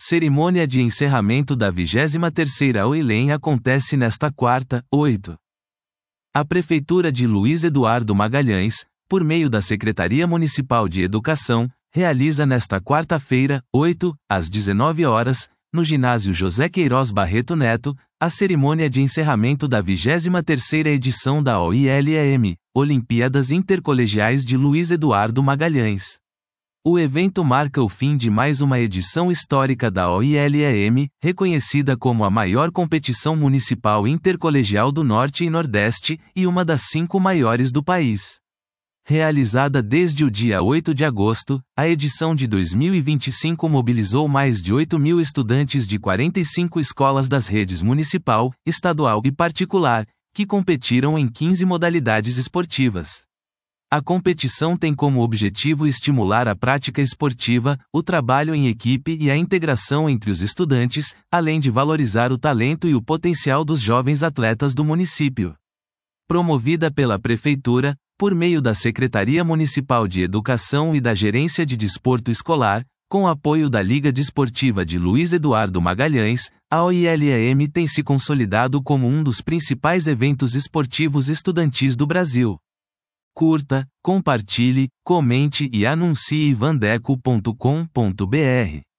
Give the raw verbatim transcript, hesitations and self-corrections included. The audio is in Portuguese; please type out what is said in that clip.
Cerimônia de encerramento da vigésima terceira OILEM acontece nesta quarta, oito. A Prefeitura de Luiz Eduardo Magalhães, por meio da Secretaria Municipal de Educação, realiza nesta quarta-feira, oito, às dezenove horas, no ginásio José Queiroz Barreto Neto, a cerimônia de encerramento da vigésima terceira edição da O I L E M, Olimpíadas Intercolegiais de Luiz Eduardo Magalhães. O evento marca o fim de mais uma edição histórica da O I L E M, reconhecida como a maior competição municipal intercolegial do Norte e Nordeste, e uma das cinco maiores do país. Realizada desde o dia oito de agosto, a edição de dois mil e vinte e cinco mobilizou mais de oito mil estudantes de quarenta e cinco escolas das redes municipal, estadual e particular, que competiram em quinze modalidades esportivas. A competição tem como objetivo estimular a prática esportiva, o trabalho em equipe e a integração entre os estudantes, além de valorizar o talento e o potencial dos jovens atletas do município. Promovida pela Prefeitura, por meio da Secretaria Municipal de Educação e da Gerência de Desporto Escolar, com apoio da Liga Desportiva de Luiz Eduardo Magalhães, a O I L E M tem se consolidado como um dos principais eventos esportivos estudantis do Brasil. Curta, compartilhe, comente e anuncie vandeco ponto com ponto br.